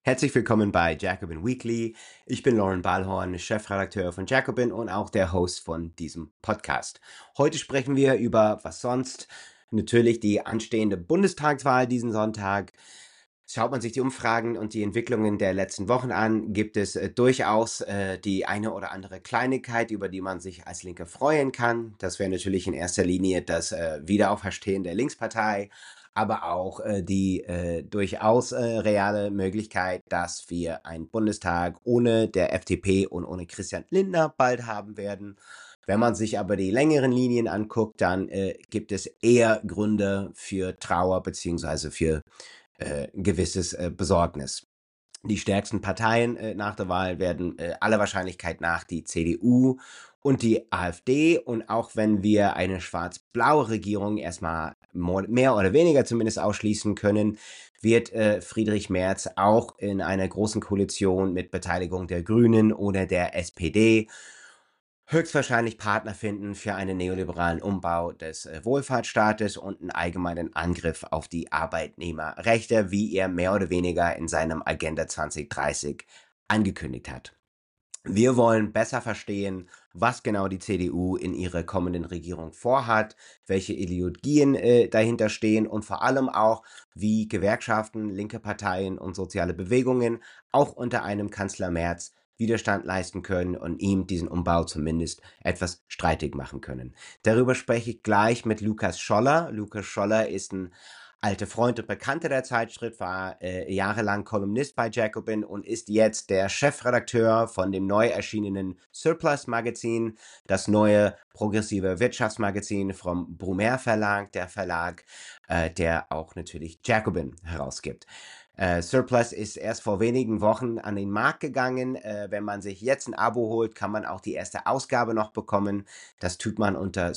Herzlich willkommen bei Jacobin Weekly. Ich bin Lauren Ballhorn, Chefredakteur von Jacobin und auch der Host von diesem Podcast. Heute sprechen wir über was sonst. Natürlich die anstehende Bundestagswahl diesen Sonntag. Schaut man sich die Umfragen und die Entwicklungen der letzten Wochen an, gibt es durchaus die eine oder andere Kleinigkeit, über die man sich als Linke freuen kann. Das wäre natürlich in erster Linie das Wiederauferstehen der Linkspartei, aber auch die durchaus reale Möglichkeit, dass wir einen Bundestag ohne der FDP und ohne Christian Lindner bald haben werden. Wenn man sich aber die längeren Linien anguckt, dann gibt es eher Gründe für Trauer beziehungsweise für gewisses Besorgnis. Die stärksten Parteien nach der Wahl werden aller Wahrscheinlichkeit nach die CDU und die AfD. Und auch wenn wir eine schwarz-blaue Regierung erstmal mehr oder weniger zumindest ausschließen können, wird Friedrich Merz auch in einer großen Koalition mit Beteiligung der Grünen oder der SPD höchstwahrscheinlich Partner finden für einen neoliberalen Umbau des Wohlfahrtsstaates und einen allgemeinen Angriff auf die Arbeitnehmerrechte, wie er mehr oder weniger in seinem Agenda 2030 angekündigt hat. Wir wollen besser verstehen, was genau die CDU in ihrer kommenden Regierung vorhat, welche Ideologien dahinter stehen und vor allem auch, wie Gewerkschaften, linke Parteien und soziale Bewegungen auch unter einem Kanzler Merz Widerstand leisten können und ihm diesen Umbau zumindest etwas streitig machen können. Darüber spreche ich gleich mit Lukas Scholler. Lukas Scholler ist ein alter Freund und Bekannter der Zeitschrift, war jahrelang Kolumnist bei Jacobin und ist jetzt der Chefredakteur von dem neu erschienenen Surplus Magazin, das neue progressive Wirtschaftsmagazin vom Brumer Verlag, der Verlag, der auch natürlich Jacobin herausgibt. Surplus ist erst vor wenigen Wochen an den Markt gegangen. Wenn man sich jetzt ein Abo holt, kann man auch die erste Ausgabe noch bekommen. Das tut man unter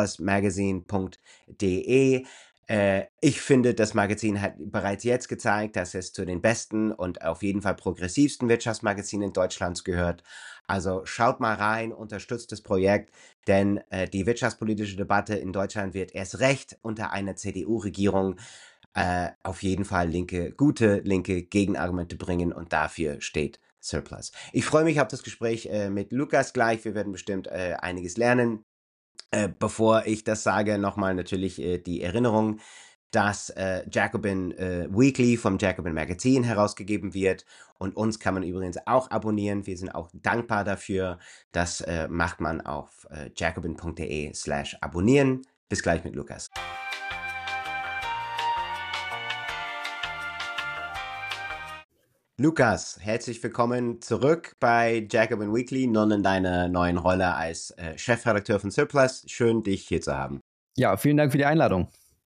surplusmagazine.de. Ich finde, das Magazin hat bereits jetzt gezeigt, dass es zu den besten und auf jeden Fall progressivsten Wirtschaftsmagazinen Deutschlands gehört. Also schaut mal rein, unterstützt das Projekt, denn die wirtschaftspolitische Debatte in Deutschland wird erst recht unter einer CDU-Regierung auf jeden Fall gute linke Gegenargumente bringen und dafür steht Surplus. Ich freue mich auf das Gespräch mit Lukas gleich. Wir werden bestimmt einiges lernen. Bevor ich das sage, nochmal natürlich die Erinnerung, dass Jacobin Weekly vom Jacobin Magazin herausgegeben wird und uns kann man übrigens auch abonnieren. Wir sind auch dankbar dafür. Das macht man auf jacobin.de/abonnieren. Bis gleich mit Lukas. Lukas, herzlich willkommen zurück bei Jacobin Weekly, nun in deiner neuen Rolle als Chefredakteur von Surplus. Schön, dich hier zu haben. Ja, vielen Dank für die Einladung.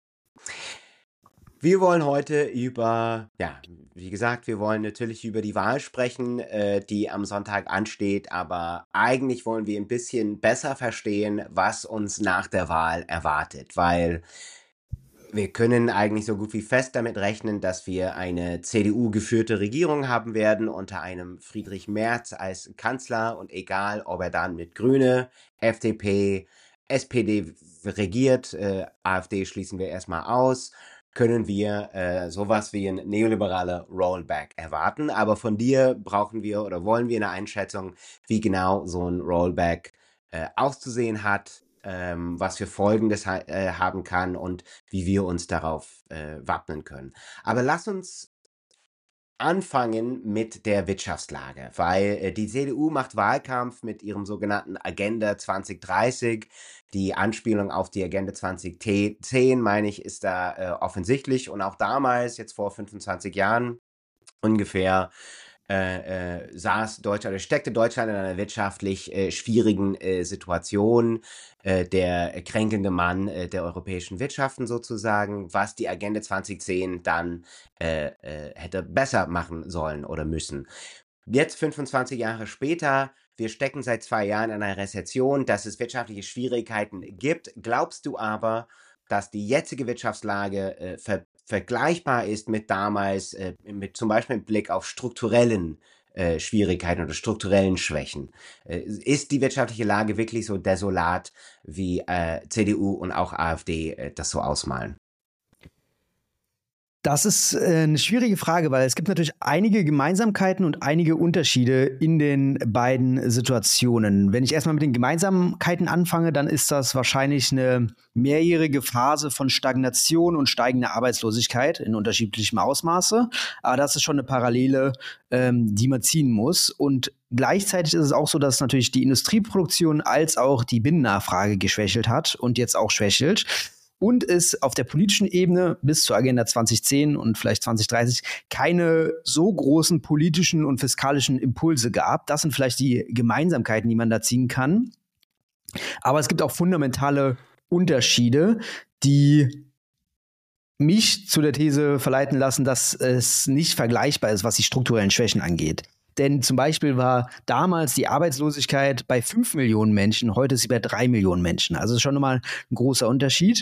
Wir wollen heute wie gesagt, wir wollen natürlich über die Wahl sprechen, die am Sonntag ansteht, aber eigentlich wollen wir ein bisschen besser verstehen, was uns nach der Wahl erwartet, weil wir können eigentlich so gut wie fest damit rechnen, dass wir eine CDU-geführte Regierung haben werden unter einem Friedrich Merz als Kanzler und egal, ob er dann mit Grüne, FDP, SPD regiert, AfD schließen wir erstmal aus, können wir sowas wie ein neoliberaler Rollback erwarten. Aber von dir brauchen wir oder wollen wir eine Einschätzung, wie genau so ein Rollback auszusehen hat, was für Folgen das haben kann und wie wir uns darauf wappnen können. Aber lass uns anfangen mit der Wirtschaftslage, weil die CDU macht Wahlkampf mit ihrem sogenannten Agenda 2030. Die Anspielung auf die Agenda 2010, meine ich, ist da offensichtlich und auch damals, jetzt vor 25 Jahren ungefähr, steckte Deutschland in einer wirtschaftlich schwierigen Situation, der kränkelnde Mann der europäischen Wirtschaften sozusagen, was die Agenda 2010 dann hätte besser machen sollen oder müssen. Jetzt 25 Jahre später, wir stecken seit 2 Jahren in einer Rezession, dass es wirtschaftliche Schwierigkeiten gibt. Glaubst du aber, dass die jetzige Wirtschaftslage vergleichbar ist mit damals, mit zum Beispiel mit Blick auf strukturellen Schwierigkeiten oder strukturellen Schwächen? Ist die wirtschaftliche Lage wirklich so desolat, wie CDU und auch AfD das so ausmalen? Das ist eine schwierige Frage, weil es gibt natürlich einige Gemeinsamkeiten und einige Unterschiede in den beiden Situationen. Wenn ich erstmal mit den Gemeinsamkeiten anfange, dann ist das wahrscheinlich eine mehrjährige Phase von Stagnation und steigender Arbeitslosigkeit in unterschiedlichem Ausmaße. Aber das ist schon eine Parallele, die man ziehen muss. Und gleichzeitig ist es auch so, dass natürlich die Industrieproduktion als auch die Binnennachfrage geschwächelt hat und jetzt auch schwächelt. Und es auf der politischen Ebene bis zur Agenda 2010 und vielleicht 2030 keine so großen politischen und fiskalischen Impulse gab. Das sind vielleicht die Gemeinsamkeiten, die man da ziehen kann. Aber es gibt auch fundamentale Unterschiede, die mich zu der These verleiten lassen, dass es nicht vergleichbar ist, was die strukturellen Schwächen angeht. Denn zum Beispiel war damals die Arbeitslosigkeit bei 5 Millionen Menschen, heute ist sie bei 3 Millionen Menschen. Also das ist schon nochmal ein großer Unterschied.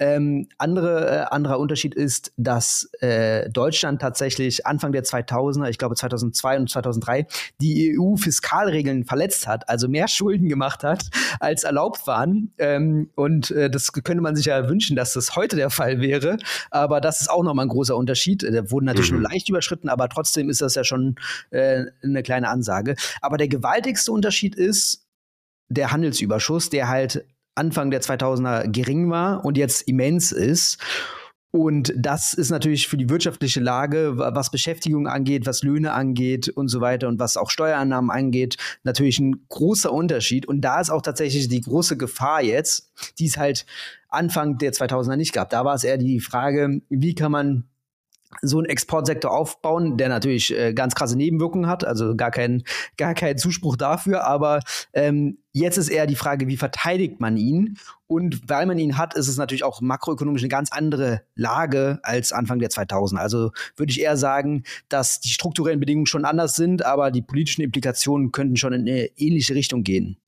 Anderer Unterschied ist, dass Deutschland tatsächlich Anfang der 2000er, ich glaube 2002 und 2003, die EU-Fiskalregeln verletzt hat, also mehr Schulden gemacht hat, als erlaubt waren. Das könnte man sich ja wünschen, dass das heute der Fall wäre. Aber das ist auch nochmal ein großer Unterschied. Der wurde natürlich nur leicht überschritten, aber trotzdem ist das ja schon eine kleine Ansage. Aber der gewaltigste Unterschied ist der Handelsüberschuss, der halt Anfang der 2000er gering war und jetzt immens ist. Und das ist natürlich für die wirtschaftliche Lage, was Beschäftigung angeht, was Löhne angeht und so weiter und was auch Steuereinnahmen angeht, natürlich ein großer Unterschied. Und da ist auch tatsächlich die große Gefahr jetzt, die es halt Anfang der 2000er nicht gab. Da war es eher die Frage, wie kann man so einen Exportsektor aufbauen, der natürlich ganz krasse Nebenwirkungen hat, also gar kein Zuspruch dafür, aber jetzt ist eher die Frage, wie verteidigt man ihn? Und weil man ihn hat, ist es natürlich auch makroökonomisch eine ganz andere Lage als Anfang der 2000er. Also würde ich eher sagen, dass die strukturellen Bedingungen schon anders sind, aber die politischen Implikationen könnten schon in eine ähnliche Richtung gehen.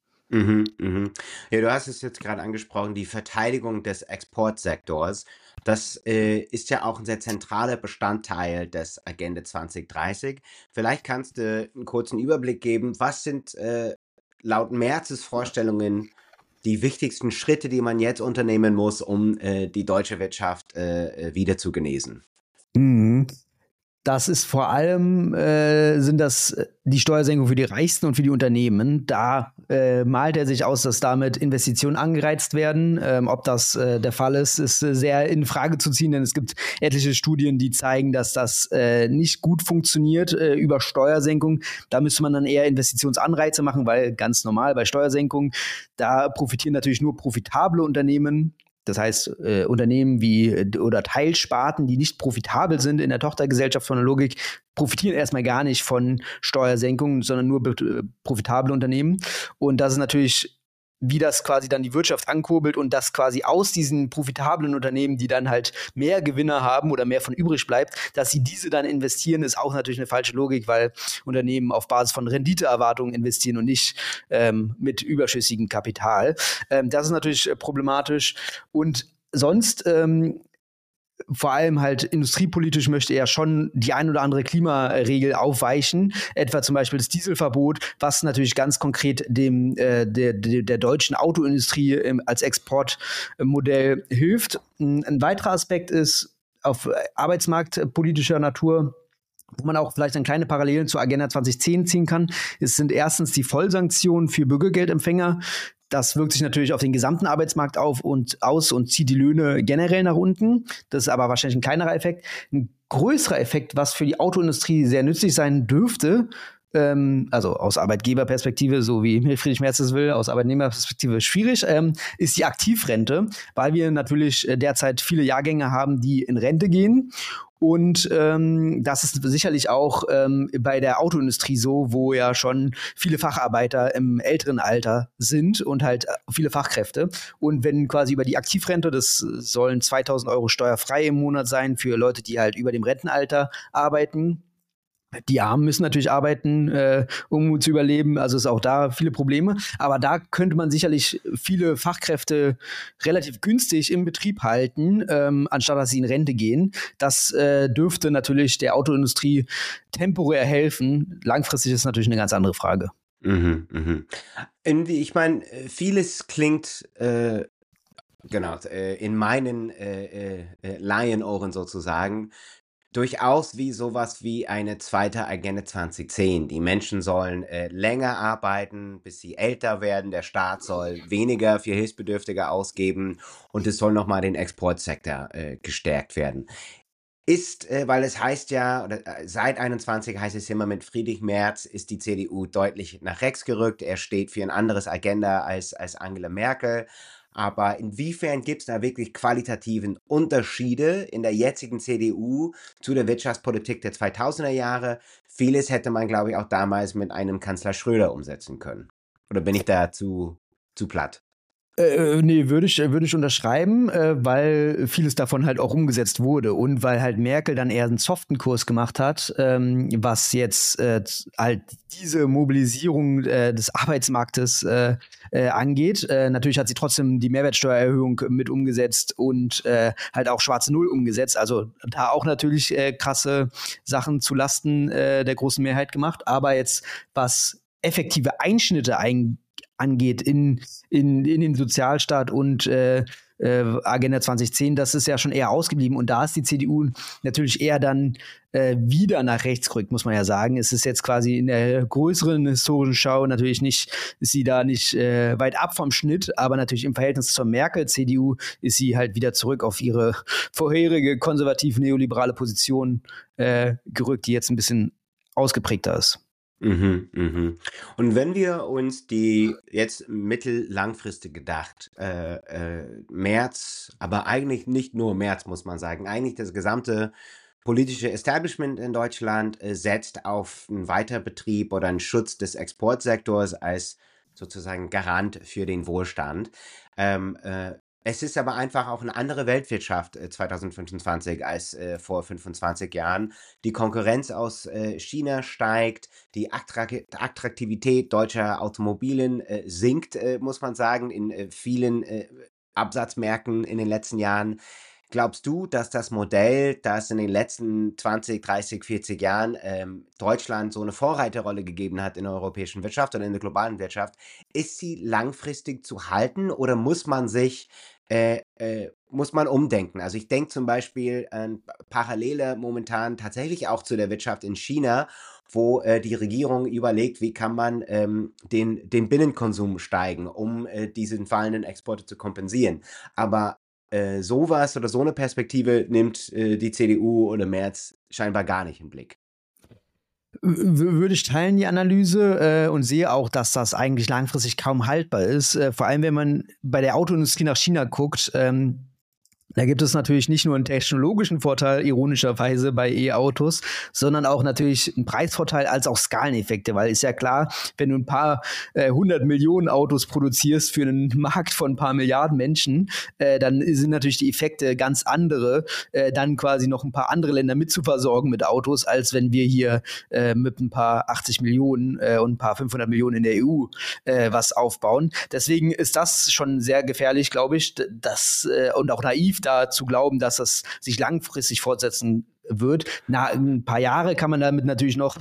Ja, du hast es jetzt gerade angesprochen, die Verteidigung des Exportsektors. Das ist ja auch ein sehr zentraler Bestandteil des Agenda 2030. Vielleicht kannst du einen kurzen Überblick geben, was sind laut Merzes Vorstellungen die wichtigsten Schritte, die man jetzt unternehmen muss, um die deutsche Wirtschaft wieder zu genesen? Das ist vor allem, sind das die Steuersenkungen für die Reichsten und für die Unternehmen. Da malt er sich aus, dass damit Investitionen angereizt werden. Ob das der Fall ist sehr in Frage zu ziehen, denn es gibt etliche Studien, die zeigen, dass das nicht gut funktioniert über Steuersenkung. Da müsste man dann eher Investitionsanreize machen, weil ganz normal bei Steuersenkungen, da profitieren natürlich nur profitable Unternehmen. Das heißt, Unternehmen oder Teilsparten, die nicht profitabel sind in der Tochtergesellschaft von der Logik, profitieren erstmal gar nicht von Steuersenkungen, sondern nur profitable Unternehmen. Und das ist natürlich, wie das quasi dann die Wirtschaft ankurbelt und das quasi aus diesen profitablen Unternehmen, die dann halt mehr Gewinner haben oder mehr von übrig bleibt, dass sie diese dann investieren, ist auch natürlich eine falsche Logik, weil Unternehmen auf Basis von Renditeerwartungen investieren und nicht mit überschüssigem Kapital. Das ist natürlich problematisch. Und sonst vor allem halt industriepolitisch möchte er schon die ein oder andere Klimaregel aufweichen, etwa zum Beispiel das Dieselverbot, was natürlich ganz konkret dem der deutschen Autoindustrie als Exportmodell hilft. Ein weiterer Aspekt ist auf arbeitsmarktpolitischer Natur, wo man auch vielleicht dann kleine Parallelen zur Agenda 2010 ziehen kann. Es sind erstens die Vollsanktionen für Bürgergeldempfänger. Das wirkt sich natürlich auf den gesamten Arbeitsmarkt aus und zieht die Löhne generell nach unten. Das ist aber wahrscheinlich ein kleinerer Effekt. Ein größerer Effekt, was für die Autoindustrie sehr nützlich sein dürfte, also aus Arbeitgeberperspektive, so wie Friedrich Merz es will, aus Arbeitnehmerperspektive schwierig, ist die Aktivrente, weil wir natürlich derzeit viele Jahrgänge haben, die in Rente gehen. Und das ist sicherlich auch bei der Autoindustrie so, wo ja schon viele Facharbeiter im älteren Alter sind und halt viele Fachkräfte. Und wenn quasi über die Aktivrente, das sollen 2.000 Euro steuerfrei im Monat sein für Leute, die halt über dem Rentenalter arbeiten. Die Armen müssen natürlich arbeiten, um zu überleben. Also ist auch da viele Probleme. Aber da könnte man sicherlich viele Fachkräfte relativ günstig im Betrieb halten, anstatt dass sie in Rente gehen. Das dürfte natürlich der Autoindustrie temporär helfen. Langfristig ist natürlich eine ganz andere Frage. Ich meine, vieles klingt in meinen Laienohren sozusagen durchaus wie sowas wie eine zweite Agenda 2010. Die Menschen sollen länger arbeiten, bis sie älter werden. Der Staat soll weniger für Hilfsbedürftige ausgeben und es soll nochmal den Exportsektor gestärkt werden. Weil es heißt ja, oder seit 21 heißt es immer, mit Friedrich Merz ist die CDU deutlich nach rechts gerückt. Er steht für ein anderes Agenda als Angela Merkel. Aber inwiefern gibt es da wirklich qualitativen Unterschiede in der jetzigen CDU zu der Wirtschaftspolitik der 2000er Jahre? Vieles hätte man, glaube ich, auch damals mit einem Kanzler Schröder umsetzen können. Oder bin ich da zu platt? Nee, würde ich unterschreiben, weil vieles davon halt auch umgesetzt wurde und weil halt Merkel dann eher einen soften Kurs gemacht hat, was jetzt halt diese Mobilisierung des Arbeitsmarktes angeht. Natürlich hat sie trotzdem die Mehrwertsteuererhöhung mit umgesetzt und halt auch schwarze Null umgesetzt. Also da auch natürlich krasse Sachen zu Lasten der großen Mehrheit gemacht. Aber jetzt, was effektive Einschnitte angeht in den Sozialstaat und Agenda 2010, das ist ja schon eher ausgeblieben. Und da ist die CDU natürlich eher dann wieder nach rechts gerückt, muss man ja sagen. Es ist jetzt quasi in der größeren historischen Schau natürlich nicht, ist sie da nicht weit ab vom Schnitt, aber natürlich im Verhältnis zur Merkel-CDU ist sie halt wieder zurück auf ihre vorherige konservativ-neoliberale Position gerückt, die jetzt ein bisschen ausgeprägter ist. Und wenn wir uns die jetzt mittellangfristig gedacht, Merz, aber eigentlich nicht nur Merz, muss man sagen, eigentlich das gesamte politische Establishment in Deutschland setzt auf einen Weiterbetrieb oder einen Schutz des Exportsektors als sozusagen Garant für den Wohlstand. Es ist aber einfach auch eine andere Weltwirtschaft 2025 als vor 25 Jahren. Die Konkurrenz aus China steigt, die Attraktivität deutscher Automobilen sinkt, muss man sagen, in vielen Absatzmärkten in den letzten Jahren. Glaubst du, dass das Modell, das in den letzten 20, 30, 40 Jahren Deutschland so eine Vorreiterrolle gegeben hat in der europäischen Wirtschaft oder in der globalen Wirtschaft, ist sie langfristig zu halten oder muss man umdenken? Also ich denke zum Beispiel an Parallele momentan tatsächlich auch zu der Wirtschaft in China, wo die Regierung überlegt, wie kann man den Binnenkonsum steigen, um diesen fallenden Exporte zu kompensieren. Aber sowas oder so eine Perspektive nimmt die CDU oder Merz scheinbar gar nicht im Blick. Würde ich teilen, die Analyse, und sehe auch, dass das eigentlich langfristig kaum haltbar ist. Vor allem, wenn man bei der Autoindustrie nach China guckt, da gibt es natürlich nicht nur einen technologischen Vorteil, ironischerweise bei E-Autos, sondern auch natürlich einen Preisvorteil als auch Skaleneffekte, weil ist ja klar, wenn du ein paar 100 Millionen Autos produzierst für einen Markt von ein paar Milliarden Menschen, dann sind natürlich die Effekte ganz andere, dann quasi noch ein paar andere Länder mitzuversorgen mit Autos, als wenn wir hier mit ein paar 80 Millionen und ein paar 500 Millionen in der EU was aufbauen. Deswegen ist das schon sehr gefährlich, glaube ich, und auch naiv, da zu glauben, dass das sich langfristig fortsetzen wird. Ein paar Jahre kann man damit natürlich noch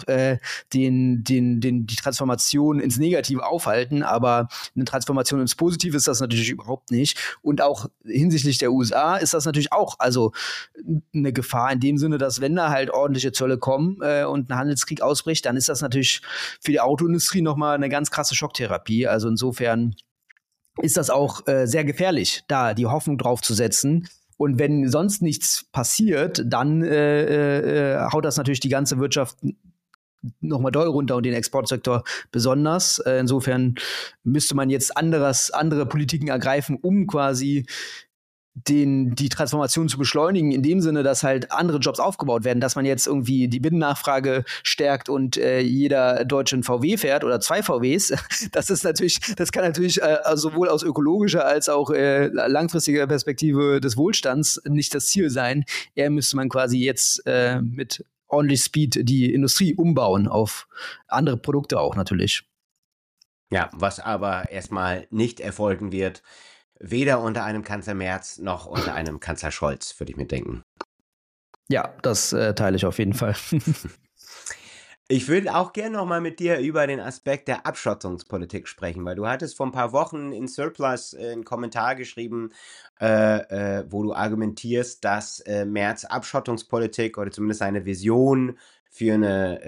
die Transformation ins Negative aufhalten, aber eine Transformation ins Positive ist das natürlich überhaupt nicht. Und auch hinsichtlich der USA ist das natürlich auch also eine Gefahr in dem Sinne, dass wenn da halt ordentliche Zölle kommen und ein Handelskrieg ausbricht, dann ist das natürlich für die Autoindustrie nochmal eine ganz krasse Schocktherapie. Also insofern ist das auch sehr gefährlich, da die Hoffnung drauf zu setzen. Und wenn sonst nichts passiert, dann haut das natürlich die ganze Wirtschaft nochmal doll runter und den Exportsektor besonders. Insofern müsste man jetzt andere Politiken ergreifen, um quasi die Transformation zu beschleunigen, in dem Sinne, dass halt andere Jobs aufgebaut werden, dass man jetzt irgendwie die Binnennachfrage stärkt und jeder Deutsche ein VW fährt oder 2 VWs. Das kann natürlich sowohl aus ökologischer als auch langfristiger Perspektive des Wohlstands nicht das Ziel sein. Eher müsste man quasi jetzt mit ordentlich Speed die Industrie umbauen auf andere Produkte auch natürlich. Ja, was aber erstmal nicht erfolgen wird, weder unter einem Kanzler Merz noch unter einem Kanzler Scholz, würde ich mir denken. Ja, das teile ich auf jeden Fall. Ich würde auch gerne noch mal mit dir über den Aspekt der Abschottungspolitik sprechen, weil du hattest vor ein paar Wochen in Surplus 'n Kommentar geschrieben, wo du argumentierst, dass, Merz Abschottungspolitik oder zumindest eine Vision für eine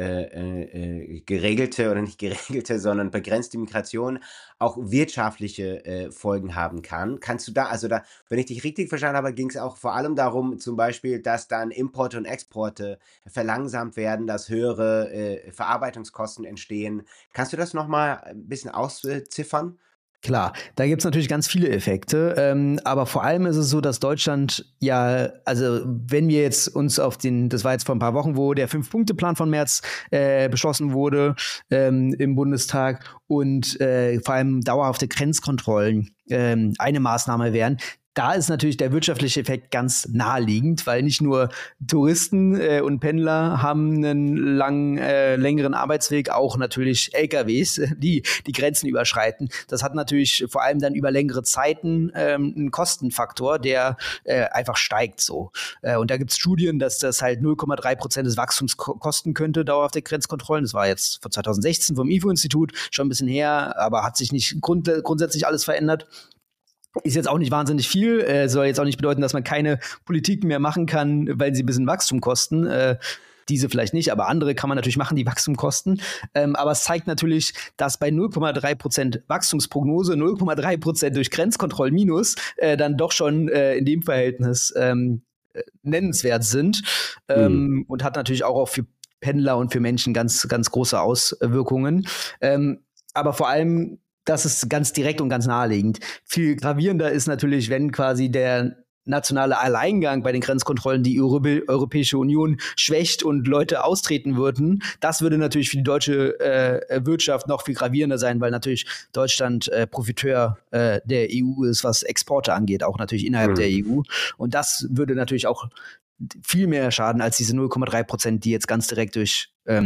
geregelte oder nicht geregelte, sondern begrenzte Migration auch wirtschaftliche, Folgen haben kann. Kannst du da also da wenn ich dich richtig verstanden habe, ging es auch vor allem darum, zum Beispiel, dass dann Importe und Exporte verlangsamt werden, dass höhere, Verarbeitungskosten entstehen. Kannst du das noch mal ein bisschen ausziffern? Klar, da gibt's natürlich ganz viele Effekte, aber vor allem ist es so, dass Deutschland ja, also wenn wir jetzt uns auf das war jetzt vor ein paar Wochen, wo der Fünf-Punkte-Plan von Merz beschlossen wurde im Bundestag und vor allem dauerhafte Grenzkontrollen eine Maßnahme wären. Da ist natürlich der wirtschaftliche Effekt ganz naheliegend, weil nicht nur Touristen und Pendler haben einen längeren Arbeitsweg, auch natürlich LKWs, die Grenzen überschreiten. Das hat natürlich vor allem dann über längere Zeiten einen Kostenfaktor, der einfach steigt so. Und da gibt es Studien, dass das halt 0,3% des Wachstums kosten könnte, dauerhafte Grenzkontrollen. Das war jetzt von 2016 vom IFO-Institut, schon ein bisschen her, aber hat sich nicht grundsätzlich alles verändert. Ist jetzt auch nicht wahnsinnig viel, soll jetzt auch nicht bedeuten, dass man keine Politik mehr machen kann, weil sie ein bisschen Wachstum kosten. Diese vielleicht nicht, aber andere kann man natürlich machen, die Wachstum kosten. Aber es zeigt natürlich, dass bei 0,3% Wachstumsprognose 0,3% durch Grenzkontroll minus dann doch schon in dem Verhältnis nennenswert sind und hat natürlich auch für Pendler und für Menschen ganz, ganz große Auswirkungen. Aber vor allem das ist ganz direkt und ganz naheliegend. Viel gravierender ist natürlich, wenn quasi der nationale Alleingang bei den Grenzkontrollen die Europäische Union schwächt und Leute austreten würden. Das würde natürlich für die deutsche Wirtschaft noch viel gravierender sein, weil natürlich Deutschland Profiteur der EU ist, was Exporte angeht, auch natürlich innerhalb der EU. Und das würde natürlich auch viel mehr schaden als diese 0,3%, die jetzt ganz direkt durch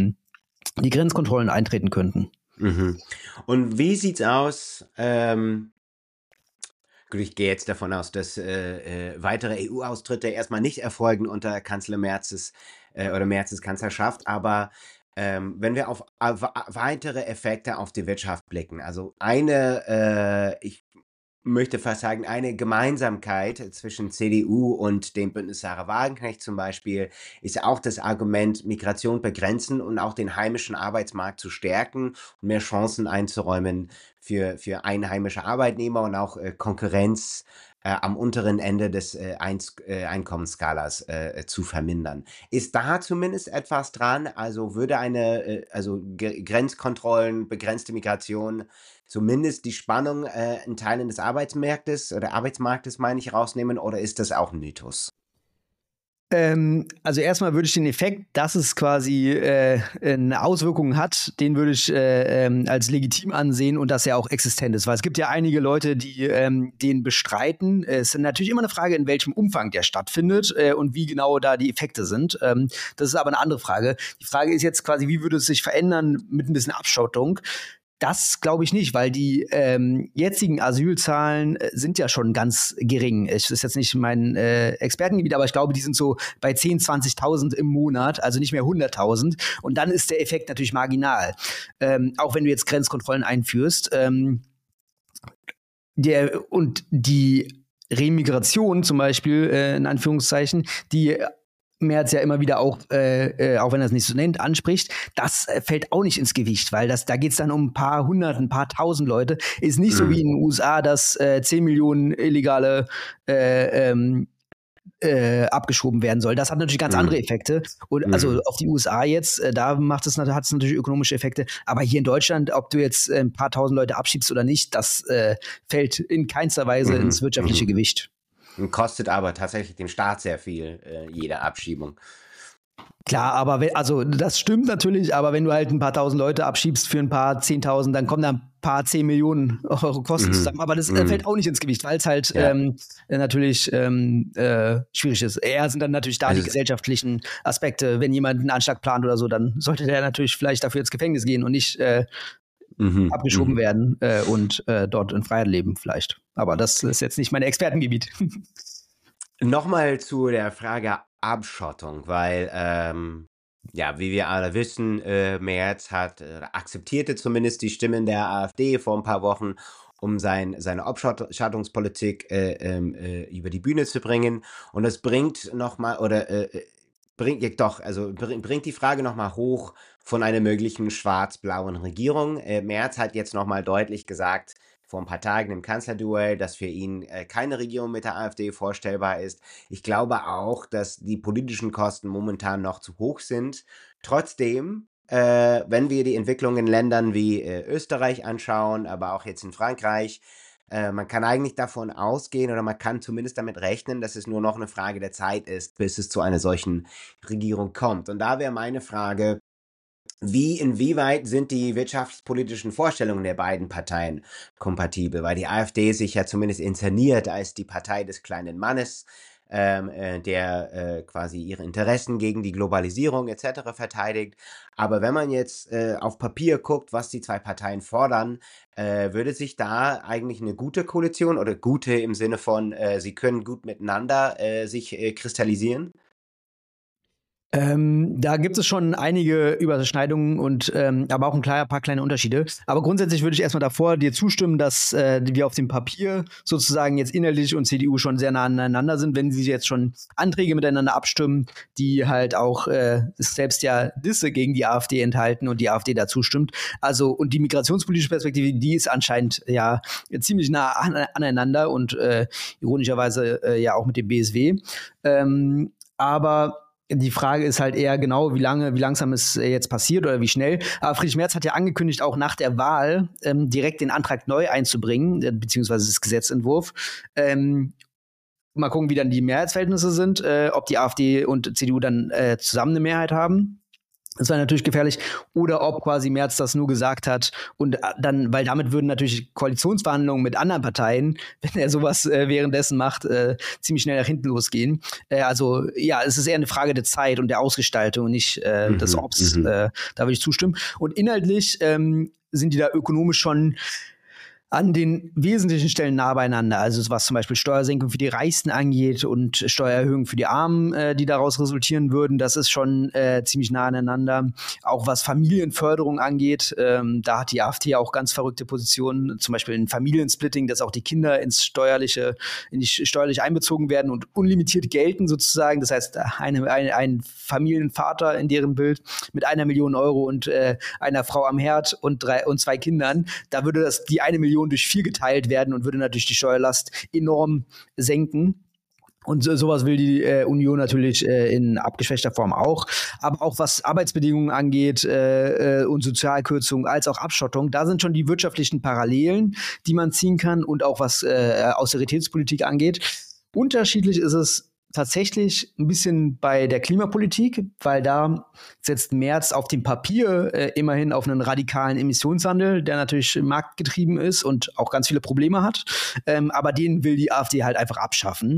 die Grenzkontrollen eintreten könnten. Mhm. Und wie sieht's aus? Gut, ich gehe jetzt davon aus, dass weitere EU-Austritte erstmal nicht erfolgen unter Kanzler Merzes oder Merzes Kanzlerschaft, aber wenn wir auf weitere Effekte auf die Wirtschaft blicken, also ich möchte fast sagen, eine Gemeinsamkeit zwischen CDU und dem Bündnis Sarah Wagenknecht zum Beispiel ist auch das Argument, Migration begrenzen und auch den heimischen Arbeitsmarkt zu stärken und mehr Chancen einzuräumen für einheimische Arbeitnehmer und auch Konkurrenz am unteren Ende des Einkommensskalas zu vermindern. Ist da zumindest etwas dran? Also würde Grenzkontrollen, begrenzte Migration zumindest die Spannung in Teilen des Arbeitsmarktes, meine ich, rausnehmen, oder ist das auch ein Mythos? Also erstmal würde ich den Effekt, dass es quasi eine Auswirkung hat, den würde ich als legitim ansehen und dass er auch existent ist. Weil es gibt ja einige Leute, die den bestreiten. Es ist natürlich immer eine Frage, in welchem Umfang der stattfindet und wie genau da die Effekte sind. Das ist aber eine andere Frage. Die Frage ist jetzt quasi, wie würde es sich verändern mit ein bisschen Abschottung? Das glaube ich nicht, weil die jetzigen Asylzahlen sind ja schon ganz gering. Es ist jetzt nicht mein Expertengebiet, aber ich glaube, die sind so bei 10.000, 20.000 im Monat, also nicht mehr 100.000. Und dann ist der Effekt natürlich marginal. Auch wenn du jetzt Grenzkontrollen einführst. Die Remigration zum Beispiel, in Anführungszeichen, die Merz ja immer wieder auch wenn er es nicht so nennt, anspricht, das fällt auch nicht ins Gewicht, weil da geht es dann um ein paar hundert, ein paar tausend Leute. Ist nicht so wie in den USA, dass 10 Millionen Illegale abgeschoben werden soll. Das hat natürlich ganz andere Effekte. Und also auf die USA jetzt, da hat es natürlich ökonomische Effekte. Aber hier in Deutschland, ob du jetzt ein paar tausend Leute abschiebst oder nicht, das fällt in keinster Weise ins wirtschaftliche Gewicht. Und kostet aber tatsächlich dem Staat sehr viel, jede Abschiebung. Klar, aber das stimmt natürlich, aber wenn du halt ein paar tausend Leute abschiebst für ein paar 10.000, dann kommen da ein paar 10 Millionen Euro Kosten zusammen. Aber das fällt auch nicht ins Gewicht, weil es halt natürlich schwierig ist. Eher sind dann natürlich da die gesellschaftlichen Aspekte. Wenn jemand einen Anschlag plant oder so, dann sollte der natürlich vielleicht dafür ins Gefängnis gehen und nicht abgeschoben werden und dort in Freiheit leben vielleicht. Aber das ist jetzt nicht mein Expertengebiet. Nochmal zu der Frage Abschottung, weil Ja, wie wir alle wissen, Merz hat akzeptierte zumindest die Stimmen der AfD vor ein paar Wochen, um seine Abschottungspolitik über die Bühne zu bringen. Und das bringt nochmal, oder bringt ja doch, also bringt die Frage nochmal hoch von einer möglichen schwarz-blauen Regierung. Merz hat jetzt nochmal deutlich gesagt, vor ein paar Tagen im Kanzlerduell, dass für ihn keine Regierung mit der AfD vorstellbar ist. Ich glaube auch, dass die politischen Kosten momentan noch zu hoch sind. Trotzdem, wenn wir die Entwicklung in Ländern wie Österreich anschauen, aber auch jetzt in Frankreich, man kann eigentlich davon ausgehen oder man kann zumindest damit rechnen, dass es nur noch eine Frage der Zeit ist, bis es zu einer solchen Regierung kommt. Und da wäre meine Frage, inwieweit sind die wirtschaftspolitischen Vorstellungen der beiden Parteien kompatibel? Weil die AfD sich ja zumindest inszeniert als die Partei des kleinen Mannes, der quasi ihre Interessen gegen die Globalisierung etc. verteidigt. Aber wenn man jetzt auf Papier guckt, was die zwei Parteien fordern, würde sich da eigentlich eine gute Koalition oder gute im Sinne von, sie können gut miteinander sich kristallisieren? Da gibt es schon einige Überschneidungen und aber auch paar kleine Unterschiede. Aber grundsätzlich würde ich erstmal davor dir zustimmen, dass wir auf dem Papier sozusagen jetzt inhaltlich und CDU schon sehr nah aneinander sind, wenn sie jetzt schon Anträge miteinander abstimmen, die halt auch selbst ja Disse gegen die AfD enthalten und die AfD dazu stimmt. Also, und die migrationspolitische Perspektive, die ist anscheinend ja ziemlich nah aneinander und ironischerweise ja auch mit dem BSW. Aber die Frage ist halt eher genau, wie langsam es jetzt passiert oder wie schnell. Aber Friedrich Merz hat ja angekündigt, auch nach der Wahl direkt den Antrag neu einzubringen, beziehungsweise das Gesetzentwurf. Mal gucken, wie dann die Mehrheitsverhältnisse sind, ob die AfD und CDU dann zusammen eine Mehrheit haben. Das war natürlich gefährlich. Oder ob quasi Merz das nur gesagt hat und dann, weil damit würden natürlich Koalitionsverhandlungen mit anderen Parteien, wenn er sowas währenddessen macht, ziemlich schnell nach hinten losgehen. Also ja, es ist eher eine Frage der Zeit und der Ausgestaltung und nicht des Obs. Da würde ich zustimmen. Und inhaltlich sind die da ökonomisch schon an den wesentlichen Stellen nah beieinander. Also was zum Beispiel Steuersenkung für die Reichsten angeht und Steuererhöhungen für die Armen, die daraus resultieren würden, das ist schon ziemlich nah aneinander. Auch was Familienförderung angeht, da hat die AfD auch ganz verrückte Positionen, zum Beispiel ein Familiensplitting, dass auch die Kinder in die steuerlich einbezogen werden und unlimitiert gelten sozusagen. Das heißt, ein Familienvater in deren Bild mit 1 Million Euro und einer Frau am Herd und 2 Kindern, da würde die 1 Million durch 4 geteilt werden und würde natürlich die Steuerlast enorm senken. Und sowas will die Union natürlich in abgeschwächter Form auch. Aber auch was Arbeitsbedingungen angeht und Sozialkürzungen als auch Abschottung, da sind schon die wirtschaftlichen Parallelen, die man ziehen kann und auch was Austeritätspolitik angeht. Unterschiedlich ist es tatsächlich ein bisschen bei der Klimapolitik, weil da setzt Merz auf dem Papier immerhin auf einen radikalen Emissionshandel, der natürlich marktgetrieben ist und auch ganz viele Probleme hat. Aber den will die AfD halt einfach abschaffen.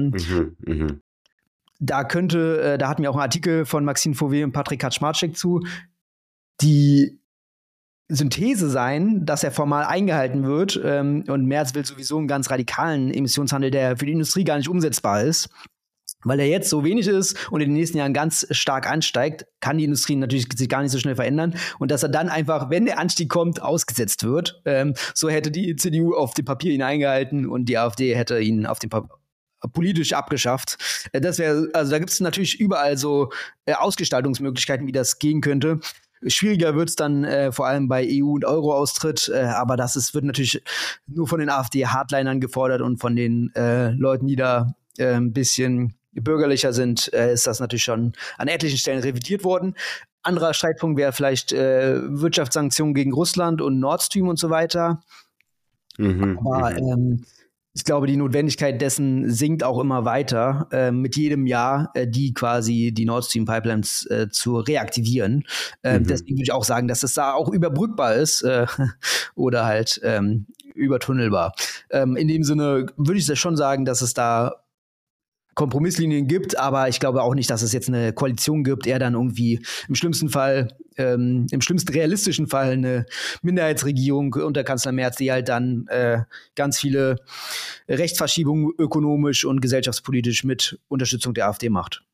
Da hatten wir auch einen Artikel von Maxime Fauvé und Patrick Kaczmarczyk zu, die Synthese sein, dass er formal eingehalten wird. Und Merz will sowieso einen ganz radikalen Emissionshandel, der für die Industrie gar nicht umsetzbar ist. Weil er jetzt so wenig ist und in den nächsten Jahren ganz stark ansteigt, kann die Industrie natürlich sich gar nicht so schnell verändern. Und dass er dann einfach, wenn der Anstieg kommt, ausgesetzt wird. So hätte die CDU auf dem Papier ihn eingehalten und die AfD hätte ihn auf dem politisch abgeschafft. Also da gibt es natürlich überall so Ausgestaltungsmöglichkeiten, wie das gehen könnte. Schwieriger wird es dann vor allem bei EU- und Euro-Austritt, aber wird natürlich nur von den AfD-Hardlinern gefordert und von den Leuten, die da ein bisschen bürgerlicher sind, ist das natürlich schon an etlichen Stellen revidiert worden. Anderer Streitpunkt wäre vielleicht Wirtschaftssanktionen gegen Russland und Nord Stream und so weiter. Aber ich glaube, die Notwendigkeit dessen sinkt auch immer weiter mit jedem Jahr, die Nord Stream Pipelines zu reaktivieren. Deswegen würde ich auch sagen, dass es da auch überbrückbar ist oder halt übertunnelbar. In dem Sinne würde ich schon sagen, dass es da Kompromisslinien gibt, aber ich glaube auch nicht, dass es jetzt eine Koalition gibt, eher dann irgendwie im schlimmsten realistischen Fall eine Minderheitsregierung unter Kanzler Merz, die halt dann ganz viele Rechtsverschiebungen ökonomisch und gesellschaftspolitisch mit Unterstützung der AfD macht.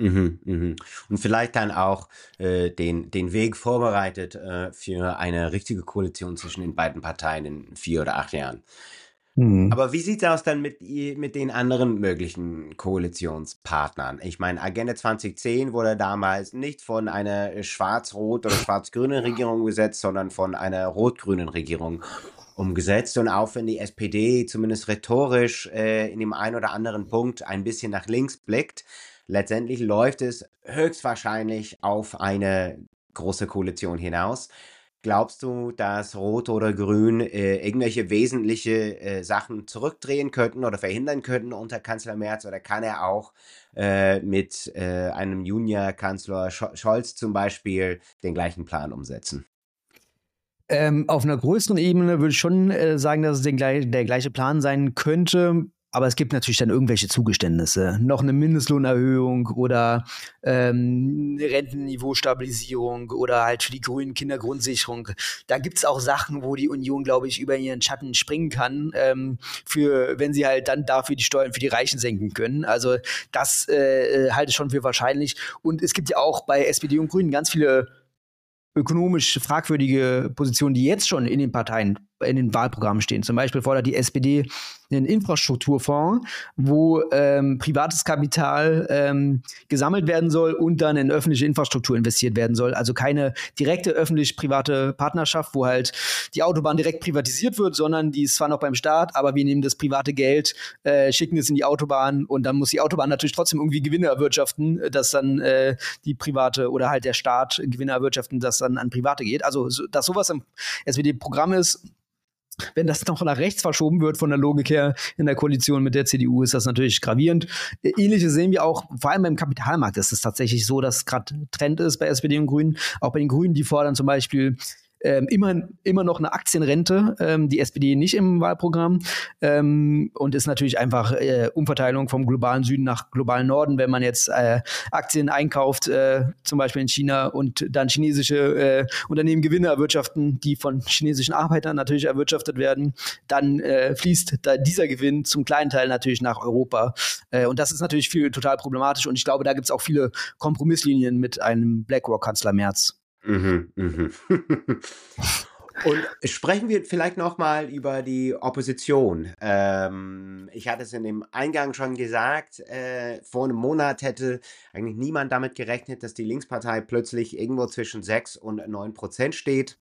Mhm, mhm. Und vielleicht dann auch den Weg vorbereitet für eine richtige Koalition zwischen den beiden Parteien in 4 oder 8 Jahren. Hm. Aber wie sieht's aus dann mit den anderen möglichen Koalitionspartnern? Ich meine, Agenda 2010 wurde damals nicht von einer schwarz-rot oder schwarz-grünen Regierung gesetzt, sondern von einer rot-grünen Regierung umgesetzt. Und auch wenn die SPD zumindest rhetorisch in dem einen oder anderen Punkt ein bisschen nach links blickt, letztendlich läuft es höchstwahrscheinlich auf eine große Koalition hinaus. Glaubst du, dass Rot oder Grün irgendwelche wesentliche Sachen zurückdrehen könnten oder verhindern könnten unter Kanzler Merz? Oder kann er auch mit einem Junior-Kanzler Scholz zum Beispiel den gleichen Plan umsetzen? Auf einer größeren Ebene würde ich schon sagen, dass es der gleiche Plan sein könnte. Aber es gibt natürlich dann irgendwelche Zugeständnisse. Noch eine Mindestlohnerhöhung oder eine Rentenniveaustabilisierung oder halt für die Grünen Kindergrundsicherung. Da gibt's auch Sachen, wo die Union, glaube ich, über ihren Schatten springen kann, wenn sie halt dann dafür die Steuern für die Reichen senken können. Also das halte ich schon für wahrscheinlich. Und es gibt ja auch bei SPD und Grünen ganz viele ökonomisch fragwürdige Positionen, die jetzt schon in den Parteien, in den Wahlprogrammen stehen. Zum Beispiel fordert die SPD einen Infrastrukturfonds, wo privates Kapital gesammelt werden soll und dann in öffentliche Infrastruktur investiert werden soll. Also keine direkte öffentlich-private Partnerschaft, wo halt die Autobahn direkt privatisiert wird, sondern die ist zwar noch beim Staat, aber wir nehmen das private Geld, schicken es in die Autobahn und dann muss die Autobahn natürlich trotzdem irgendwie Gewinne erwirtschaften, dass dann die private oder halt der Staat Gewinne erwirtschaften, dass dann an Private geht. Also, dass sowas im SPD-Programm ist, wenn das noch nach rechts verschoben wird von der Logik her in der Koalition mit der CDU, ist das natürlich gravierend. Ähnliches sehen wir auch, vor allem beim Kapitalmarkt ist es tatsächlich so, dass gerade Trend ist bei SPD und Grünen. Auch bei den Grünen, die fordern zum Beispiel immer noch eine Aktienrente, die SPD nicht im Wahlprogramm und ist natürlich einfach Umverteilung vom globalen Süden nach globalen Norden, wenn man jetzt Aktien einkauft, zum Beispiel in China und dann chinesische Unternehmen Gewinne erwirtschaften, die von chinesischen Arbeitern natürlich erwirtschaftet werden, dann fließt da dieser Gewinn zum kleinen Teil natürlich nach Europa und das ist natürlich total problematisch und ich glaube, da gibt es auch viele Kompromisslinien mit einem BlackRock-Kanzler Merz. Mhm, mhm. Und sprechen wir vielleicht noch mal über die Opposition. Ich hatte es in dem Eingang schon gesagt, vor einem Monat hätte eigentlich niemand damit gerechnet, dass die Linkspartei plötzlich irgendwo zwischen 6 und 9% steht.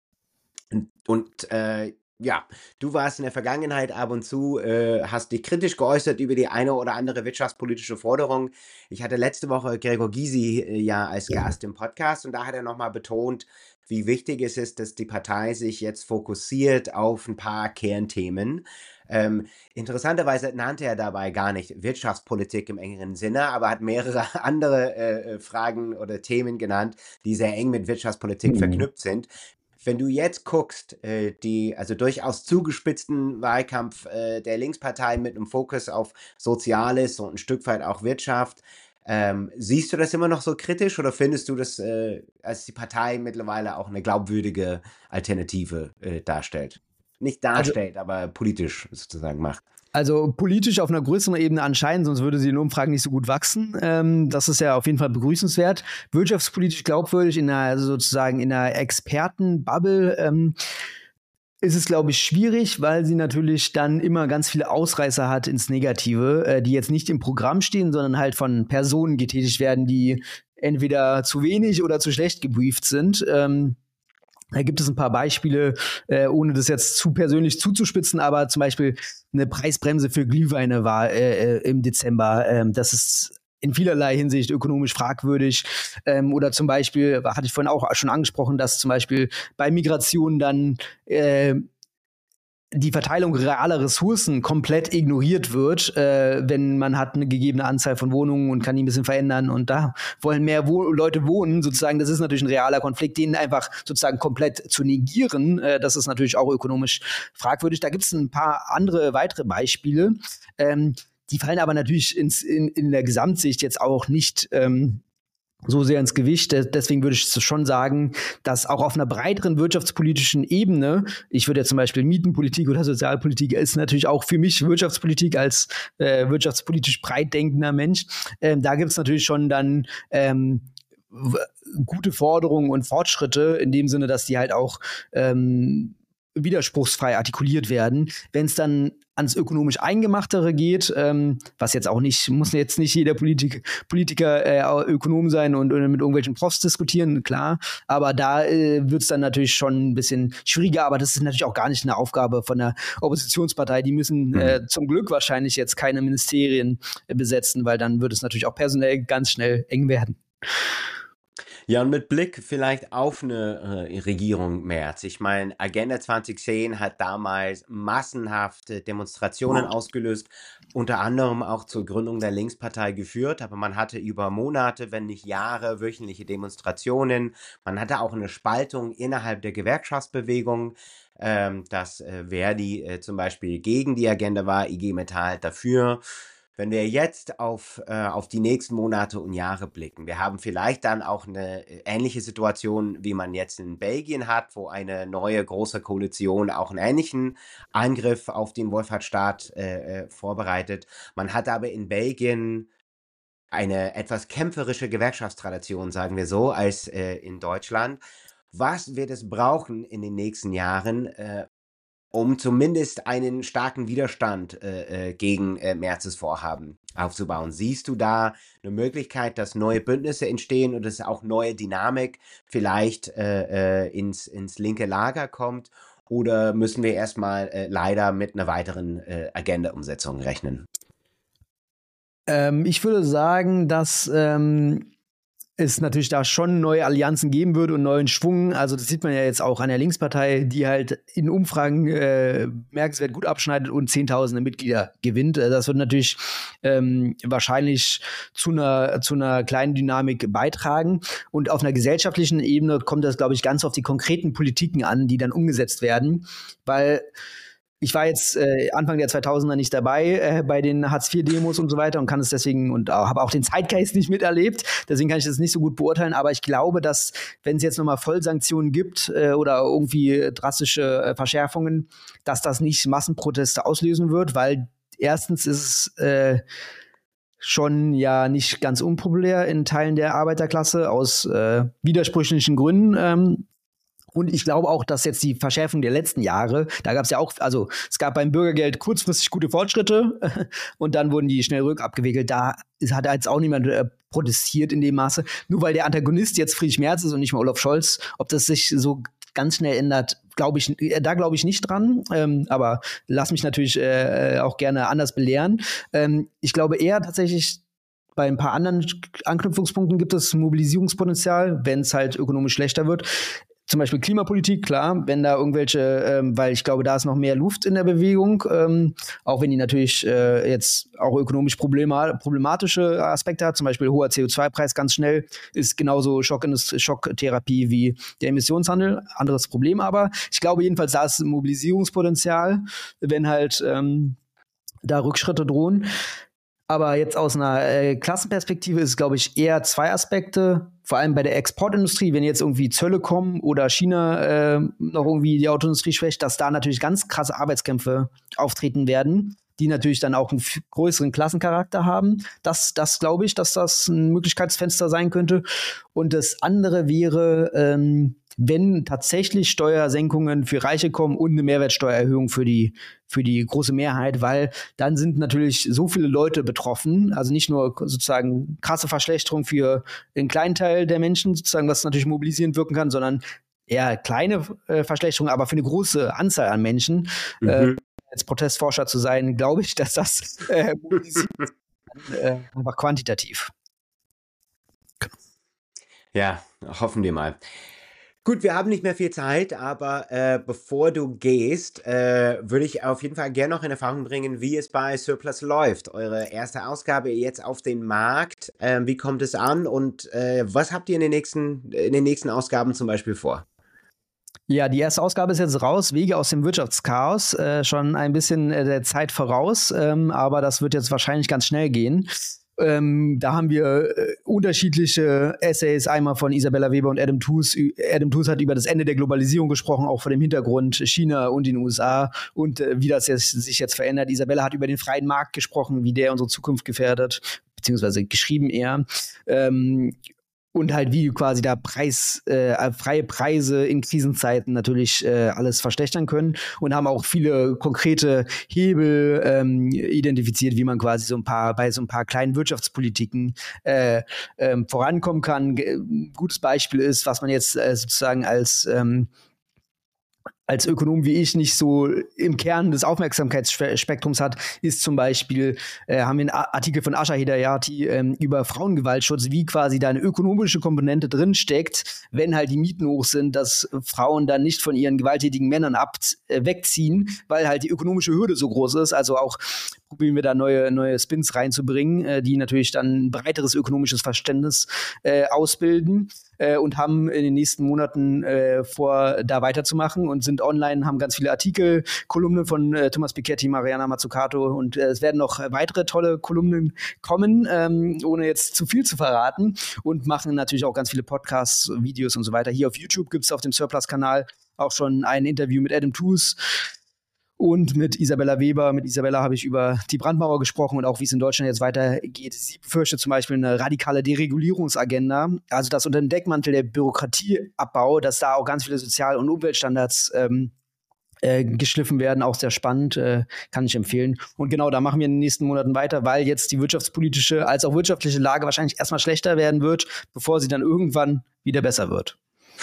Und ja, du warst in der Vergangenheit ab und zu, hast dich kritisch geäußert über die eine oder andere wirtschaftspolitische Forderung. Ich hatte letzte Woche Gregor Gysi ja als Gast im Podcast und da hat er nochmal betont, wie wichtig es ist, dass die Partei sich jetzt fokussiert auf ein paar Kernthemen. Interessanterweise nannte er dabei gar nicht Wirtschaftspolitik im engeren Sinne, aber hat mehrere andere Fragen oder Themen genannt, die sehr eng mit Wirtschaftspolitik verknüpft sind. Wenn du jetzt guckst, also durchaus zugespitzten Wahlkampf der Linkspartei mit einem Fokus auf Soziales und ein Stück weit auch Wirtschaft, siehst du das immer noch so kritisch oder findest du, dass als die Partei mittlerweile auch eine glaubwürdige Alternative darstellt? Nicht darstellt, aber politisch sozusagen macht. Also politisch auf einer größeren Ebene anscheinend, sonst würde sie in Umfragen nicht so gut wachsen. Das ist ja auf jeden Fall begrüßenswert. Wirtschaftspolitisch glaubwürdig sozusagen in einer Expertenbubble ist es, glaube ich, schwierig, weil sie natürlich dann immer ganz viele Ausreißer hat ins Negative, die jetzt nicht im Programm stehen, sondern halt von Personen getätigt werden, die entweder zu wenig oder zu schlecht gebrieft sind. Da gibt es ein paar Beispiele, ohne das jetzt zu persönlich zuzuspitzen, aber zum Beispiel eine Preisbremse für Glühweine war im Dezember. Das ist in vielerlei Hinsicht ökonomisch fragwürdig. Oder zum Beispiel, hatte ich vorhin auch schon angesprochen, dass zum Beispiel bei Migration dann die Verteilung realer Ressourcen komplett ignoriert wird, wenn man hat eine gegebene Anzahl von Wohnungen und kann die ein bisschen verändern und da wollen mehr Leute wohnen, sozusagen, das ist natürlich ein realer Konflikt, den einfach sozusagen komplett zu negieren, das ist natürlich auch ökonomisch fragwürdig. Da gibt es ein paar weitere Beispiele, die fallen aber natürlich in der Gesamtsicht jetzt auch nicht so sehr ins Gewicht. Deswegen würde ich schon sagen, dass auch auf einer breiteren wirtschaftspolitischen Ebene, ich würde ja zum Beispiel Mietenpolitik oder Sozialpolitik ist natürlich auch für mich Wirtschaftspolitik als wirtschaftspolitisch breit denkender Mensch. Da gibt es natürlich schon dann gute Forderungen und Fortschritte in dem Sinne, dass die halt auch widerspruchsfrei artikuliert werden. Wenn es dann ans ökonomisch Eingemachtere geht, was jetzt auch nicht, muss jetzt nicht jeder Politiker Ökonom sein und mit irgendwelchen Profs diskutieren, klar, aber da wird es dann natürlich schon ein bisschen schwieriger, aber das ist natürlich auch gar nicht eine Aufgabe von der Oppositionspartei. Die müssen zum Glück wahrscheinlich jetzt keine Ministerien besetzen, weil dann wird es natürlich auch personell ganz schnell eng werden. Ja, und mit Blick vielleicht auf eine Regierung Merz. Ich meine, Agenda 2010 hat damals massenhafte Demonstrationen ausgelöst, unter anderem auch zur Gründung der Linkspartei geführt, aber man hatte über Monate, wenn nicht Jahre, wöchentliche Demonstrationen. Man hatte auch eine Spaltung innerhalb der Gewerkschaftsbewegung, dass Verdi zum Beispiel gegen die Agenda war, IG Metall dafür. Wenn wir jetzt auf die nächsten Monate und Jahre blicken, wir haben vielleicht dann auch eine ähnliche Situation, wie man jetzt in Belgien hat, wo eine neue große Koalition auch einen ähnlichen Angriff auf den Wohlfahrtsstaat vorbereitet. Man hat aber in Belgien eine etwas kämpferische Gewerkschaftstradition, sagen wir so, als in Deutschland. Was wird es brauchen in den nächsten Jahren, um zumindest einen starken Widerstand gegen Merzes Vorhaben aufzubauen? Siehst du da eine Möglichkeit, dass neue Bündnisse entstehen und dass auch neue Dynamik vielleicht ins linke Lager kommt? Oder müssen wir erstmal leider mit einer weiteren Agenda-Umsetzung rechnen? Ich würde sagen, dass es natürlich da schon neue Allianzen geben würde und neuen Schwung. Also das sieht man ja jetzt auch an der Linkspartei, die halt in Umfragen merkenswert gut abschneidet und Zehntausende Mitglieder gewinnt. Das wird natürlich wahrscheinlich zu einer kleinen Dynamik beitragen. Und auf einer gesellschaftlichen Ebene kommt das, glaube ich, ganz auf die konkreten Politiken an, die dann umgesetzt werden. Weil ich war jetzt Anfang der 2000er nicht dabei bei den Hartz-IV-Demos und so weiter und kann es deswegen und habe auch den Zeitgeist nicht miterlebt. Deswegen kann ich das nicht so gut beurteilen. Aber ich glaube, dass wenn es jetzt nochmal Vollsanktionen gibt oder irgendwie drastische Verschärfungen, dass das nicht Massenproteste auslösen wird, weil erstens ist es schon ja nicht ganz unpopulär in Teilen der Arbeiterklasse aus widersprüchlichen Gründen. Und ich glaube auch, dass jetzt die Verschärfung der letzten Jahre, da gab es ja auch, also es gab beim Bürgergeld kurzfristig gute Fortschritte und dann wurden die schnell rückabgewickelt. Da hat jetzt auch niemand protestiert in dem Maße. Nur weil der Antagonist jetzt Friedrich Merz ist und nicht mehr Olaf Scholz, ob das sich so ganz schnell ändert, glaube ich nicht dran. Aber lass mich natürlich auch gerne anders belehren. Ich glaube eher tatsächlich, bei ein paar anderen Anknüpfungspunkten gibt es Mobilisierungspotenzial, wenn es halt ökonomisch schlechter wird. Zum Beispiel Klimapolitik, klar, wenn da irgendwelche, weil ich glaube, da ist noch mehr Luft in der Bewegung, auch wenn die natürlich jetzt auch ökonomisch problematische Aspekte hat, zum Beispiel hoher CO2-Preis ganz schnell, ist genauso Schocktherapie wie der Emissionshandel, anderes Problem, aber ich glaube jedenfalls, da ist Mobilisierungspotenzial, wenn halt da Rückschritte drohen. Aber jetzt aus einer Klassenperspektive ist es, glaube ich, eher zwei Aspekte. Vor allem bei der Exportindustrie, wenn jetzt irgendwie Zölle kommen oder China noch irgendwie die Autoindustrie schwächt, dass da natürlich ganz krasse Arbeitskämpfe auftreten werden, die natürlich dann auch einen größeren Klassencharakter haben. Das glaube ich, dass das ein Möglichkeitsfenster sein könnte. Und das andere wäre, wenn tatsächlich Steuersenkungen für Reiche kommen und eine Mehrwertsteuererhöhung für die große Mehrheit, weil dann sind natürlich so viele Leute betroffen, also nicht nur sozusagen krasse Verschlechterung für einen kleinen Teil der Menschen, sozusagen, was natürlich mobilisierend wirken kann, sondern eher kleine Verschlechterung, aber für eine große Anzahl an Menschen. Als Protestforscher zu sein, glaube ich, dass das mobilisiert einfach quantitativ. Ja, hoffen wir mal. Gut, wir haben nicht mehr viel Zeit, aber bevor du gehst, würde ich auf jeden Fall gerne noch in Erfahrung bringen, wie es bei Surplus läuft. Eure erste Ausgabe jetzt auf den Markt. Wie kommt es an und was habt ihr in den nächsten Ausgaben zum Beispiel vor? Ja, die erste Ausgabe ist jetzt raus, Wege aus dem Wirtschaftschaos, schon ein bisschen der Zeit voraus, aber das wird jetzt wahrscheinlich ganz schnell gehen. Da haben wir unterschiedliche Essays, einmal von Isabella Weber und Adam Tooze. Adam Tooze hat über das Ende der Globalisierung gesprochen, auch vor dem Hintergrund China und den USA und wie das sich jetzt verändert. Isabella hat über den freien Markt gesprochen, wie der unsere Zukunft gefährdet, beziehungsweise geschrieben eher. Und halt wie quasi da freie Preise in Krisenzeiten natürlich alles verschlechtern können und haben auch viele konkrete Hebel identifiziert, wie man quasi bei so ein paar kleinen Wirtschaftspolitiken vorankommen kann. Ein gutes Beispiel ist, was man jetzt sozusagen als Ökonom wie ich nicht so im Kern des Aufmerksamkeitsspektrums hat, ist zum Beispiel, haben wir einen Artikel von Asha Hidayati über Frauengewaltschutz, wie quasi da eine ökonomische Komponente drinsteckt, wenn halt die Mieten hoch sind, dass Frauen dann nicht von ihren gewalttätigen Männern wegziehen, weil halt die ökonomische Hürde so groß ist. Also auch probieren wir da neue Spins reinzubringen, die natürlich dann ein breiteres ökonomisches Verständnis ausbilden. Und haben in den nächsten Monaten vor, da weiterzumachen und sind online, haben ganz viele Artikel, Kolumnen von Thomas Piketty, Mariana Mazzucato und es werden noch weitere tolle Kolumnen kommen, ohne jetzt zu viel zu verraten und machen natürlich auch ganz viele Podcasts, Videos und so weiter. Hier auf YouTube gibt es auf dem Surplus-Kanal auch schon ein Interview mit Adam Tooze und mit Isabella Weber. Mit Isabella habe ich über die Brandmauer gesprochen und auch, wie es in Deutschland jetzt weitergeht. Sie befürchtet zum Beispiel eine radikale Deregulierungsagenda, also dass unter dem Deckmantel der Bürokratieabbau, dass da auch ganz viele Sozial- und Umweltstandards geschliffen werden, auch sehr spannend, kann ich empfehlen. Und genau, da machen wir in den nächsten Monaten weiter, weil jetzt die wirtschaftspolitische als auch wirtschaftliche Lage wahrscheinlich erstmal schlechter werden wird, bevor sie dann irgendwann wieder besser wird.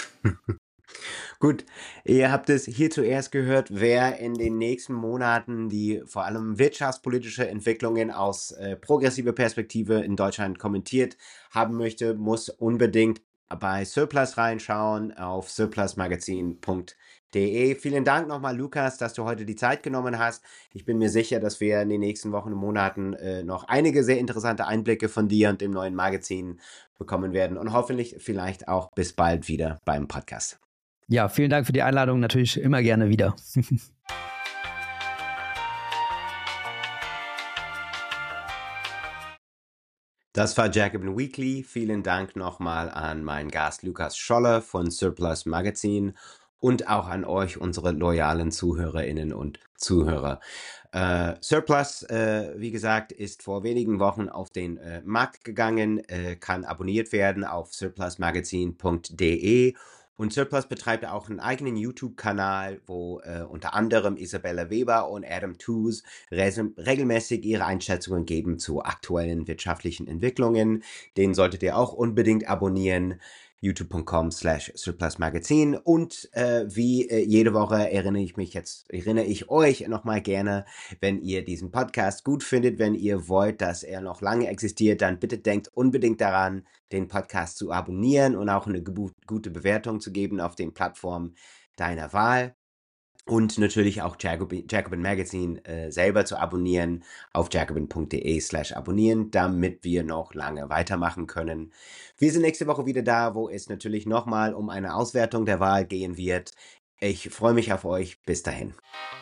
Gut, ihr habt es hier zuerst gehört, wer in den nächsten Monaten die vor allem wirtschaftspolitische Entwicklungen aus progressiver Perspektive in Deutschland kommentiert haben möchte, muss unbedingt bei Surplus reinschauen auf surplusmagazin.de. Vielen Dank nochmal, Lukas, dass du heute die Zeit genommen hast. Ich bin mir sicher, dass wir in den nächsten Wochen und Monaten noch einige sehr interessante Einblicke von dir und dem neuen Magazin bekommen werden und hoffentlich vielleicht auch bis bald wieder beim Podcast. Ja, vielen Dank für die Einladung. Natürlich immer gerne wieder. Das war Jacobin Weekly. Vielen Dank nochmal an meinen Gast Lukas Scholler von Surplus Magazin und auch an euch, unsere loyalen Zuhörerinnen und Zuhörer. Surplus, wie gesagt, ist vor wenigen Wochen auf den Markt gegangen, kann abonniert werden auf surplusmagazin.de. Und Surplus betreibt auch einen eigenen YouTube-Kanal, wo unter anderem Isabella Weber und Adam Tooze regelmäßig ihre Einschätzungen geben zu aktuellen wirtschaftlichen Entwicklungen. Den solltet ihr auch unbedingt abonnieren. youtube.com/surplusmagazin und wie jede Woche erinnere ich euch nochmal gerne, wenn ihr diesen Podcast gut findet, wenn ihr wollt, dass er noch lange existiert, dann bitte denkt unbedingt daran, den Podcast zu abonnieren und auch eine gute Bewertung zu geben auf den Plattformen deiner Wahl. Und natürlich auch Jacobin Magazine selber zu abonnieren auf jacobin.de/abonnieren, damit wir noch lange weitermachen können. Wir sind nächste Woche wieder da, wo es natürlich nochmal um eine Auswertung der Wahl gehen wird. Ich freue mich auf euch. Bis dahin.